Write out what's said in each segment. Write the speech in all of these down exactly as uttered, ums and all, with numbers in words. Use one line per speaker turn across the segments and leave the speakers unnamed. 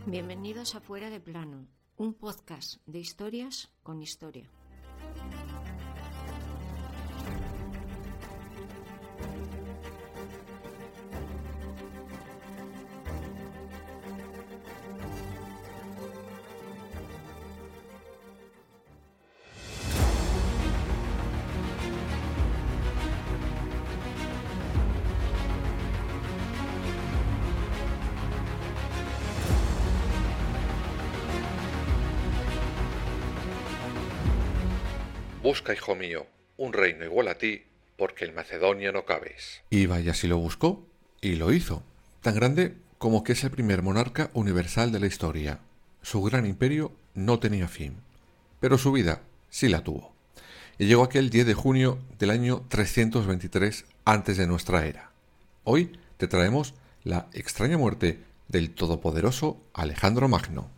Bienvenidos a Fuera de Plano, un podcast de historias con historia.
Busca, hijo mío, un reino igual a ti, porque en Macedonia no cabes.
Y vaya si lo buscó, y lo hizo, tan grande como que es el primer monarca universal de la historia. Su gran imperio no tenía fin, pero su vida sí la tuvo. Y llegó aquel diez de junio del año trescientos veintitrés antes de nuestra era. Hoy te traemos la extraña muerte del todopoderoso Alejandro Magno.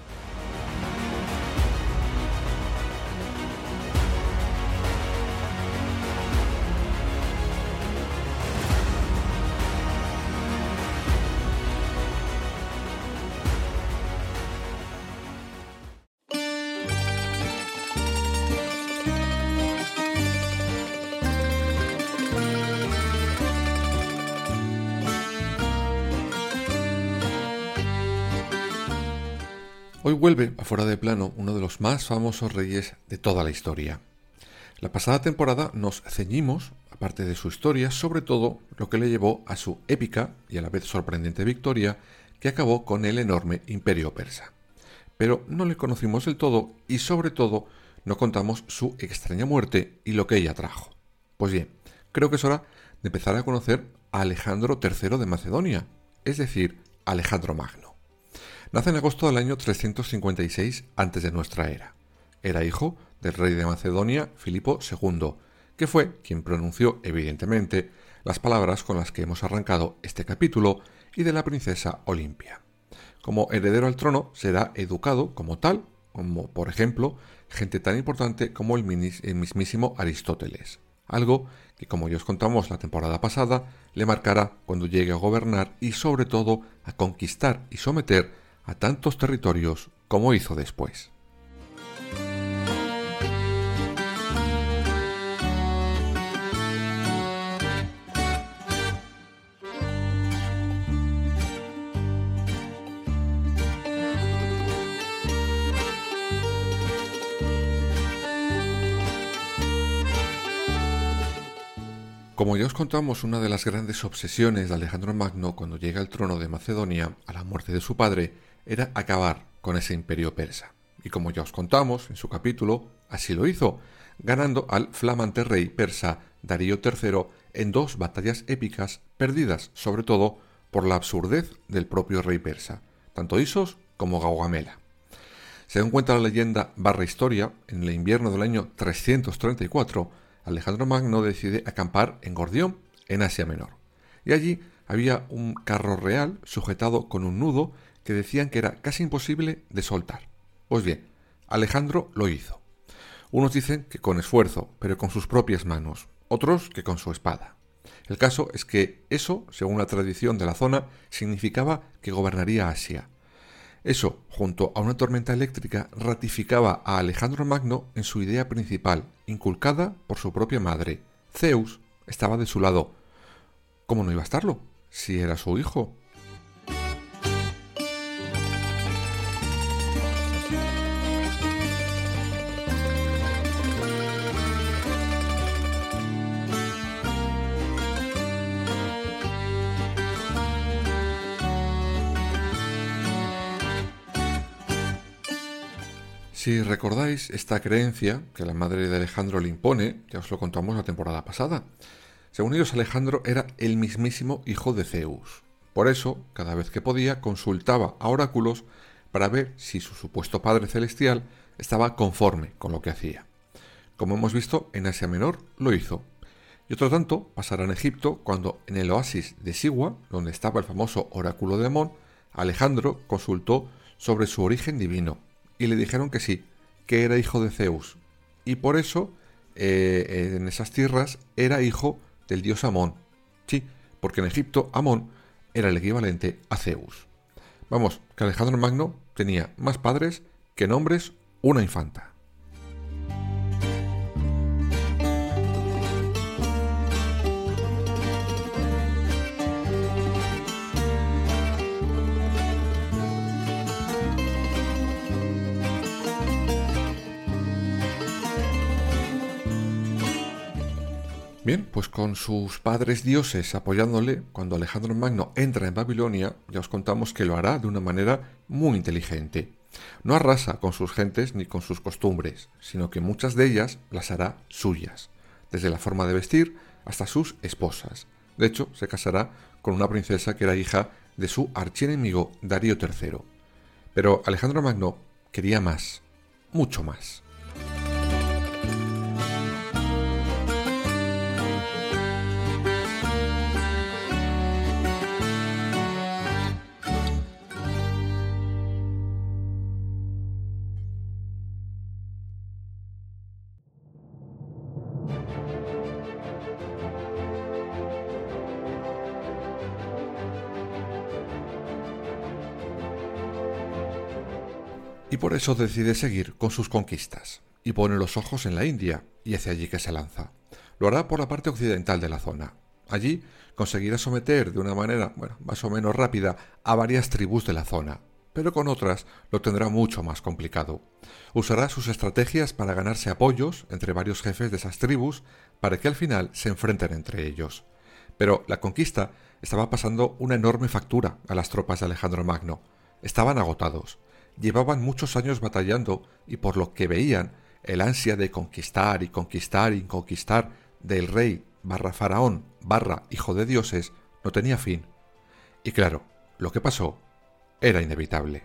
Hoy vuelve a Fuera de Plano uno de los más famosos reyes de toda la historia. La pasada temporada nos ceñimos, aparte de su historia, sobre todo lo que le llevó a su épica y a la vez sorprendente victoria que acabó con el enorme imperio persa. Pero no le conocimos del todo y sobre todo no contamos su extraña muerte y lo que ella trajo. Pues bien, creo que es hora de empezar a conocer a Alejandro tercero de Macedonia, es decir, Alejandro Magno. Nace en agosto del año trescientos cincuenta y seis antes de nuestra era. Era hijo del rey de Macedonia, Filipo segundo, que fue quien pronunció, evidentemente, las palabras con las que hemos arrancado este capítulo, y de la princesa Olimpia. Como heredero al trono será educado como tal, como por ejemplo, gente tan importante como el, minis, el mismísimo Aristóteles. Algo que, como ya os contamos la temporada pasada, le marcará cuando llegue a gobernar y sobre todo a conquistar y someter a tantos territorios como hizo después. Como ya os contamos, una de las grandes obsesiones de Alejandro Magno cuando llega al trono de Macedonia, a la muerte de su padre, era acabar con ese imperio persa. Y como ya os contamos en su capítulo, así lo hizo, ganando al flamante rey persa Darío tercero en dos batallas épicas perdidas sobre todo por la absurdez del propio rey persa, tanto Isos como Gaugamela. Según cuenta la leyenda barra historia, en el invierno del año trescientos treinta y cuatro, Alejandro Magno decide acampar en Gordión, en Asia Menor. Y allí había un carro real sujetado con un nudo que decían que era casi imposible de soltar. Pues bien, Alejandro lo hizo. Unos dicen que con esfuerzo, pero con sus propias manos, otros que con su espada. El caso es que eso, según la tradición de la zona, significaba que gobernaría Asia. Eso, junto a una tormenta eléctrica, ratificaba a Alejandro Magno en su idea principal, inculcada por su propia madre. Zeus estaba de su lado. ¿Cómo no iba a estarlo, si era su hijo? Si recordáis esta creencia que la madre de Alejandro le impone, ya os lo contamos la temporada pasada. Según ellos, Alejandro era el mismísimo hijo de Zeus. Por eso, cada vez que podía, consultaba a oráculos para ver si su supuesto padre celestial estaba conforme con lo que hacía. Como hemos visto, en Asia Menor lo hizo. Y otro tanto pasará en Egipto cuando, en el oasis de Sigua, donde estaba el famoso oráculo de Amón, Alejandro consultó sobre su origen divino. Y le dijeron que sí, que era hijo de Zeus. Y por eso, eh, en esas tierras, era hijo del dios Amón. Sí, porque en Egipto Amón era el equivalente a Zeus. Vamos, que Alejandro Magno tenía más padres que nombres una infanta. Bien, pues con sus padres dioses apoyándole, cuando Alejandro Magno entra en Babilonia, ya os contamos que lo hará de una manera muy inteligente. No arrasa con sus gentes ni con sus costumbres, sino que muchas de ellas las hará suyas, desde la forma de vestir hasta sus esposas. De hecho, se casará con una princesa que era hija de su archienemigo Darío tercero. Pero Alejandro Magno quería más, mucho más. Y por eso decide seguir con sus conquistas, y pone los ojos en la India, y hacia allí que se lanza. Lo hará por la parte occidental de la zona. Allí conseguirá someter de una manera, bueno, más o menos rápida a varias tribus de la zona, pero con otras lo tendrá mucho más complicado. Usará sus estrategias para ganarse apoyos entre varios jefes de esas tribus, para que al final se enfrenten entre ellos. Pero la conquista estaba pasando una enorme factura a las tropas de Alejandro Magno. Estaban agotados. Llevaban muchos años batallando y por lo que veían, el ansia de conquistar y conquistar y conquistar del rey barra faraón barra hijo de dioses no tenía fin. Y claro, lo que pasó era inevitable.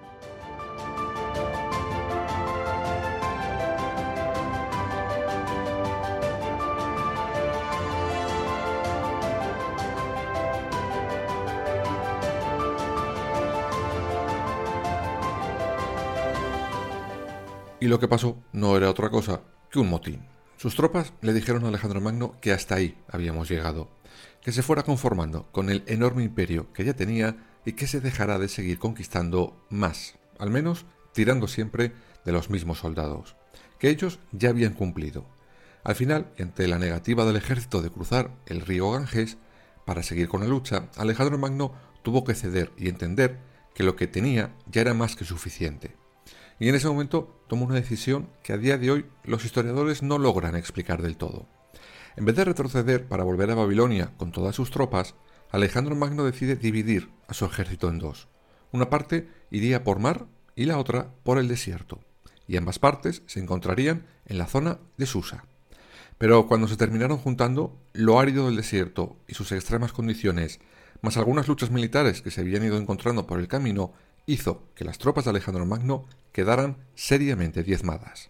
Y lo que pasó no era otra cosa que un motín. Sus tropas le dijeron a Alejandro Magno que hasta ahí habíamos llegado, que se fuera conformando con el enorme imperio que ya tenía y que se dejara de seguir conquistando más, al menos tirando siempre de los mismos soldados, que ellos ya habían cumplido. Al final, ante la negativa del ejército de cruzar el río Ganges para seguir con la lucha, Alejandro Magno tuvo que ceder y entender que lo que tenía ya era más que suficiente. Y en ese momento tomó una decisión que a día de hoy los historiadores no logran explicar del todo. En vez de retroceder para volver a Babilonia con todas sus tropas, Alejandro Magno decide dividir a su ejército en dos. Una parte iría por mar y la otra por el desierto, y ambas partes se encontrarían en la zona de Susa. Pero cuando se terminaron juntando, lo árido del desierto y sus extremas condiciones, más algunas luchas militares que se habían ido encontrando por el camino, hizo que las tropas de Alejandro Magno quedaran seriamente diezmadas.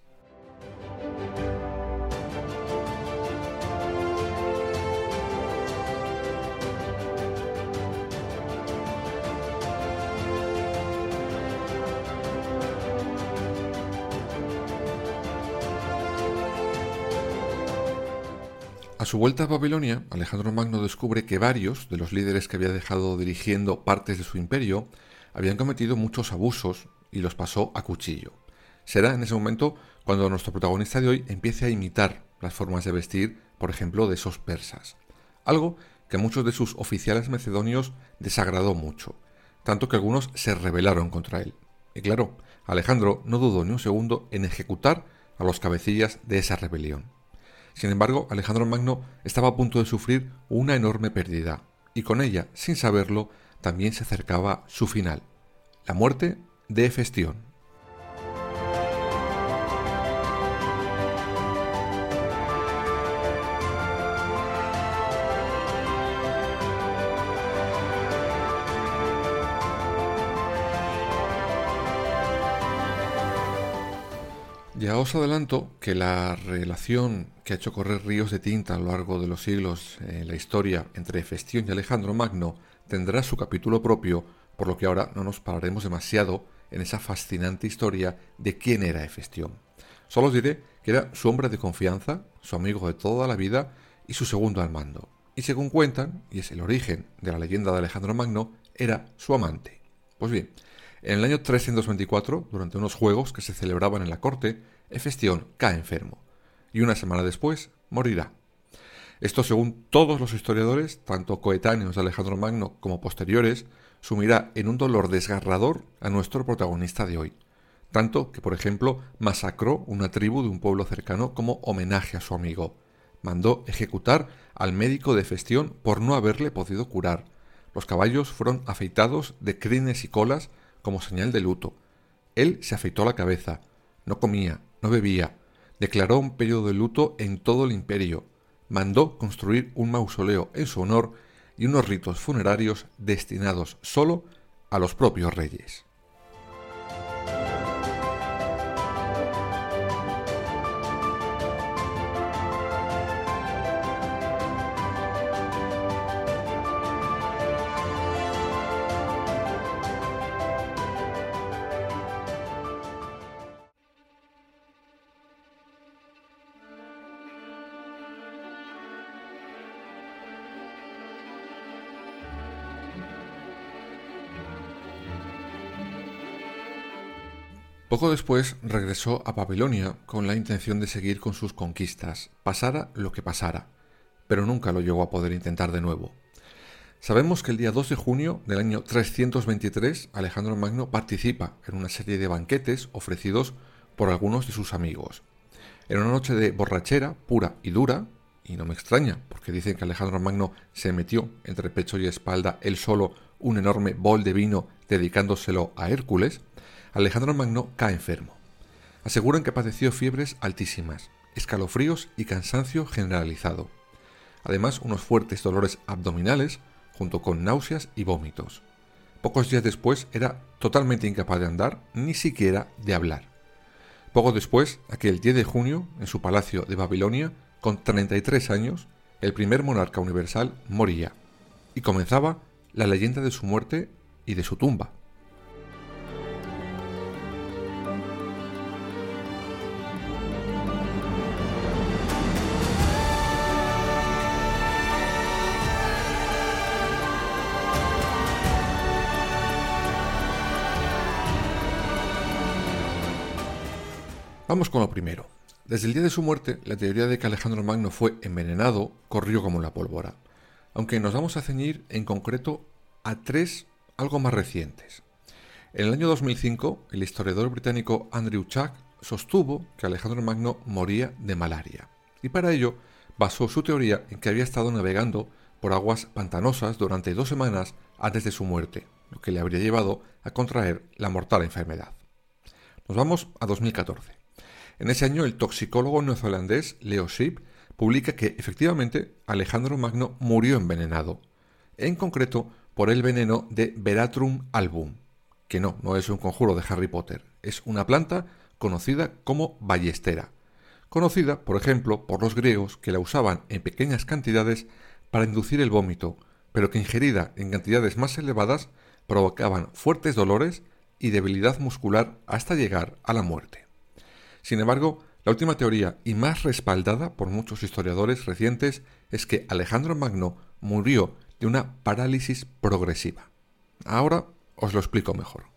A su vuelta a Babilonia, Alejandro Magno descubre que varios de los líderes que había dejado dirigiendo partes de su imperio habían cometido muchos abusos y los pasó a cuchillo. Será en ese momento cuando nuestro protagonista de hoy empiece a imitar las formas de vestir, por ejemplo, de esos persas. Algo que a muchos de sus oficiales macedonios desagradó mucho, tanto que algunos se rebelaron contra él. Y claro, Alejandro no dudó ni un segundo en ejecutar a los cabecillas de esa rebelión. Sin embargo, Alejandro Magno estaba a punto de sufrir una enorme pérdida, y con ella, sin saberlo, también se acercaba su final, la muerte de Hefestión. Ya os adelanto que la relación que ha hecho correr ríos de tinta a lo largo de los siglos en la historia entre Hefestión y Alejandro Magno tendrá su capítulo propio, por lo que ahora no nos pararemos demasiado en esa fascinante historia de quién era Hefestión. Solo os diré que era su hombre de confianza, su amigo de toda la vida y su segundo al mando. Y según cuentan, y es el origen de la leyenda de Alejandro Magno, era su amante. Pues bien, en el año trescientos veinticuatro, durante unos juegos que se celebraban en la corte, Hefestión cae enfermo, y una semana después morirá. Esto, según todos los historiadores, tanto coetáneos de Alejandro Magno como posteriores, sumirá en un dolor desgarrador a nuestro protagonista de hoy, tanto que, por ejemplo, masacró una tribu de un pueblo cercano como homenaje a su amigo. Mandó ejecutar al médico de Hefestión por no haberle podido curar. Los caballos fueron afeitados de crines y colas como señal de luto. Él se afeitó la cabeza, no comía, no bebía, declaró un periodo de luto en todo el imperio, mandó construir un mausoleo en su honor y unos ritos funerarios destinados solo a los propios reyes. Poco después regresó a Babilonia con la intención de seguir con sus conquistas, pasara lo que pasara, pero nunca lo llegó a poder intentar de nuevo. Sabemos que el día dos de junio del año trescientos veintitrés Alejandro Magno participa en una serie de banquetes ofrecidos por algunos de sus amigos. En una noche de borrachera pura y dura, y no me extraña, porque dicen que Alejandro Magno se metió entre pecho y espalda él solo un enorme bol de vino dedicándoselo a Hércules, Alejandro Magno cae enfermo. Aseguran que padeció fiebres altísimas, escalofríos y cansancio generalizado. Además, unos fuertes dolores abdominales, junto con náuseas y vómitos. Pocos días después era totalmente incapaz de andar, ni siquiera de hablar. Poco después, aquel diez de junio, en su palacio de Babilonia, con treinta y tres años, el primer monarca universal moría, y comenzaba la leyenda de su muerte y de su tumba. Vamos con lo primero. Desde el día de su muerte, la teoría de que Alejandro Magno fue envenenado corrió como la pólvora, aunque nos vamos a ceñir en concreto a tres algo más recientes. En el año dos mil cinco, el historiador británico Andrew Chuck sostuvo que Alejandro Magno moría de malaria, y para ello basó su teoría en que había estado navegando por aguas pantanosas durante dos semanas antes de su muerte, lo que le habría llevado a contraer la mortal enfermedad. Nos vamos a dos mil catorce. En ese año, el toxicólogo neozelandés Leo Shipp publica que, efectivamente, Alejandro Magno murió envenenado, en concreto por el veneno de Veratrum album, que no, no es un conjuro de Harry Potter, es una planta conocida como ballestera, conocida, por ejemplo, por los griegos que la usaban en pequeñas cantidades para inducir el vómito, pero que ingerida en cantidades más elevadas provocaban fuertes dolores y debilidad muscular hasta llegar a la muerte. Sin embargo, la última teoría y más respaldada por muchos historiadores recientes es que Alejandro Magno murió de una parálisis progresiva. Ahora os lo explico mejor.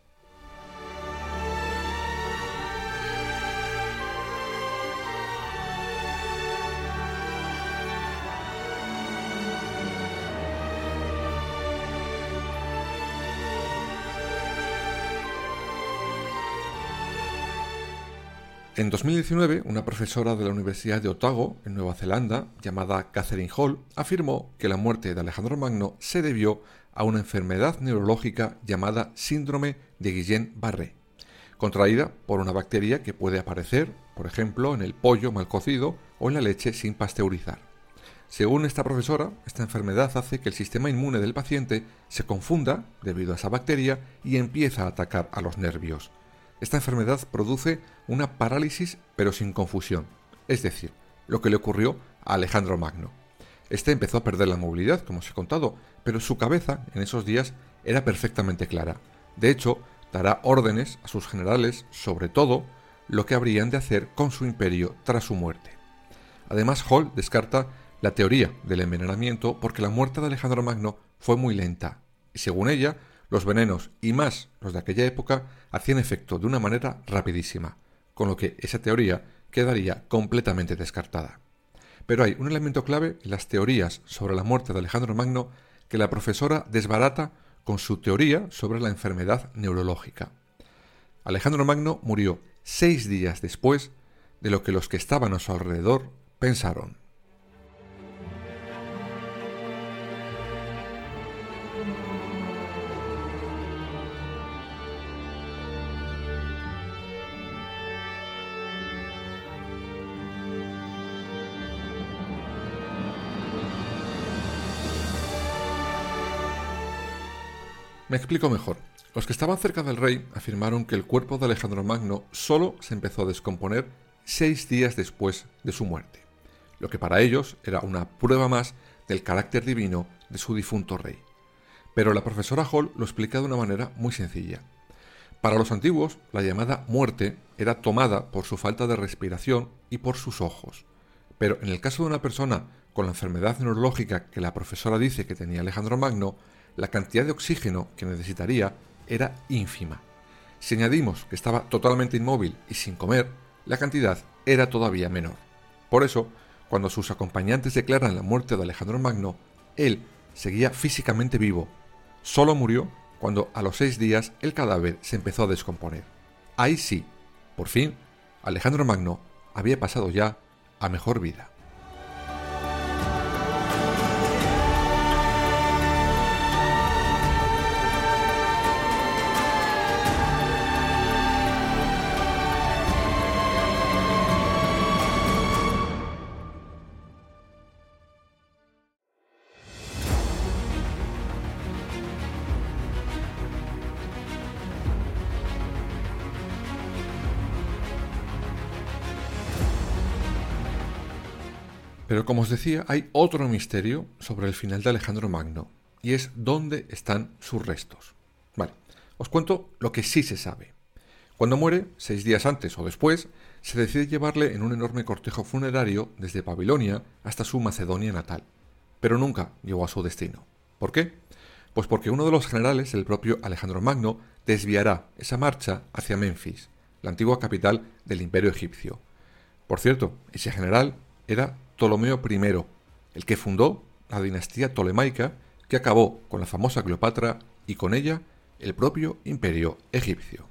En dos mil diecinueve, una profesora de la Universidad de Otago, en Nueva Zelanda, llamada Catherine Hall, afirmó que la muerte de Alejandro Magno se debió a una enfermedad neurológica llamada síndrome de Guillain-Barré, contraída por una bacteria que puede aparecer, por ejemplo, en el pollo mal cocido o en la leche sin pasteurizar. Según esta profesora, esta enfermedad hace que el sistema inmune del paciente se confunda debido a esa bacteria y empieza a atacar a los nervios. Esta enfermedad produce una parálisis pero sin confusión, es decir, lo que le ocurrió a Alejandro Magno. Este empezó a perder la movilidad, como os he contado, pero su cabeza en esos días era perfectamente clara. De hecho, dará órdenes a sus generales sobre todo lo que habrían de hacer con su imperio tras su muerte. Además, Hall descarta la teoría del envenenamiento porque la muerte de Alejandro Magno fue muy lenta y, según ella, Los venenos, y más los de aquella época, hacían efecto de una manera rapidísima, con lo que esa teoría quedaría completamente descartada. Pero hay un elemento clave en las teorías sobre la muerte de Alejandro Magno que la profesora desbarata con su teoría sobre la enfermedad neurológica. Alejandro Magno murió seis días después de lo que los que estaban a su alrededor pensaron. Me explico mejor. Los que estaban cerca del rey afirmaron que el cuerpo de Alejandro Magno solo se empezó a descomponer seis días después de su muerte, lo que para ellos era una prueba más del carácter divino de su difunto rey. Pero la profesora Hall lo explica de una manera muy sencilla. Para los antiguos, la llamada muerte era tomada por su falta de respiración y por sus ojos. Pero en el caso de una persona con la enfermedad neurológica que la profesora dice que tenía Alejandro Magno, la cantidad de oxígeno que necesitaría era ínfima. Si añadimos que estaba totalmente inmóvil y sin comer, la cantidad era todavía menor. Por eso, cuando sus acompañantes declaran la muerte de Alejandro Magno, él seguía físicamente vivo. Solo murió cuando a los seis días el cadáver se empezó a descomponer. Ahí sí, por fin, Alejandro Magno había pasado ya a mejor vida. Pero como os decía, hay otro misterio sobre el final de Alejandro Magno, y es dónde están sus restos. Vale, os cuento lo que sí se sabe. Cuando muere, seis días antes o después, se decide llevarle en un enorme cortejo funerario desde Babilonia hasta su Macedonia natal, pero nunca llegó a su destino. ¿Por qué? Pues porque uno de los generales, el propio Alejandro Magno, desviará esa marcha hacia Menfis, la antigua capital del Imperio egipcio. Por cierto, ese general era Ptolomeo primero, el que fundó la dinastía tolemaica que acabó con la famosa Cleopatra y con ella el propio imperio egipcio.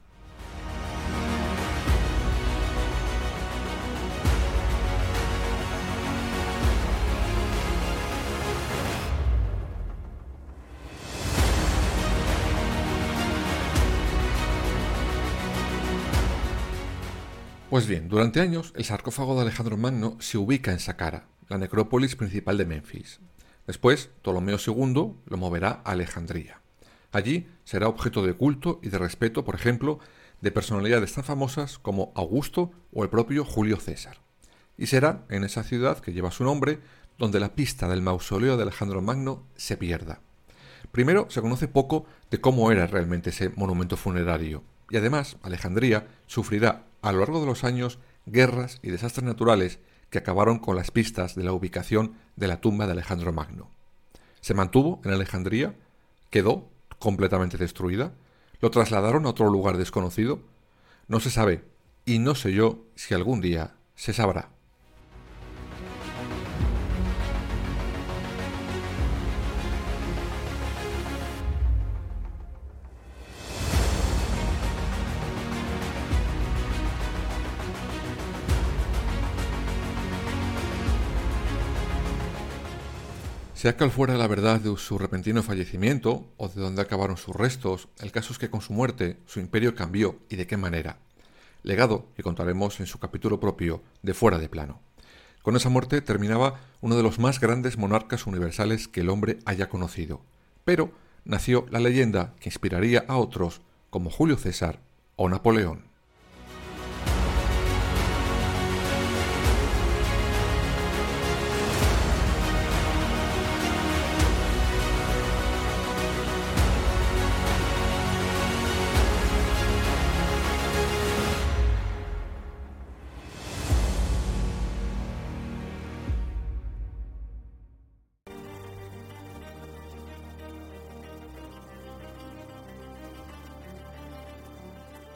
Pues bien, durante años el sarcófago de Alejandro Magno se ubica en Saqqara, la necrópolis principal de Menfis. Después, Ptolomeo segundo lo moverá a Alejandría. Allí será objeto de culto y de respeto, por ejemplo, de personalidades tan famosas como Augusto o el propio Julio César. Y será en esa ciudad que lleva su nombre donde la pista del mausoleo de Alejandro Magno se pierda. Primero, se conoce poco de cómo era realmente ese monumento funerario, y además Alejandría sufrirá a lo largo de los años guerras y desastres naturales que acabaron con las pistas de la ubicación de la tumba de Alejandro Magno. ¿Se mantuvo en Alejandría? ¿Quedó completamente destruida? ¿Lo trasladaron a otro lugar desconocido? No se sabe, y no sé yo si algún día se sabrá. Sea cual fuera la verdad de su repentino fallecimiento o de dónde acabaron sus restos, el caso es que con su muerte su imperio cambió y de qué manera. Legado que contaremos en su capítulo propio de Fuera de Plano. Con esa muerte terminaba uno de los más grandes monarcas universales que el hombre haya conocido. Pero nació la leyenda que inspiraría a otros como Julio César o Napoleón.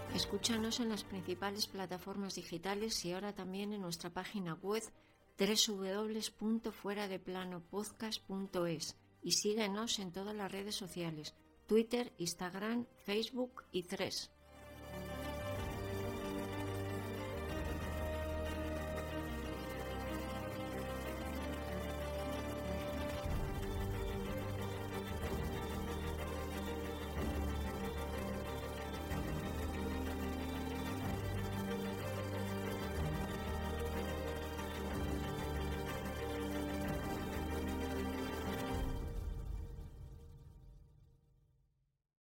Escúchanos en las principales plataformas digitales y ahora también en nuestra página web doble u doble u doble u punto fuera de plano podcast punto es y síguenos en todas las redes sociales, Twitter, Instagram, Facebook y Threads.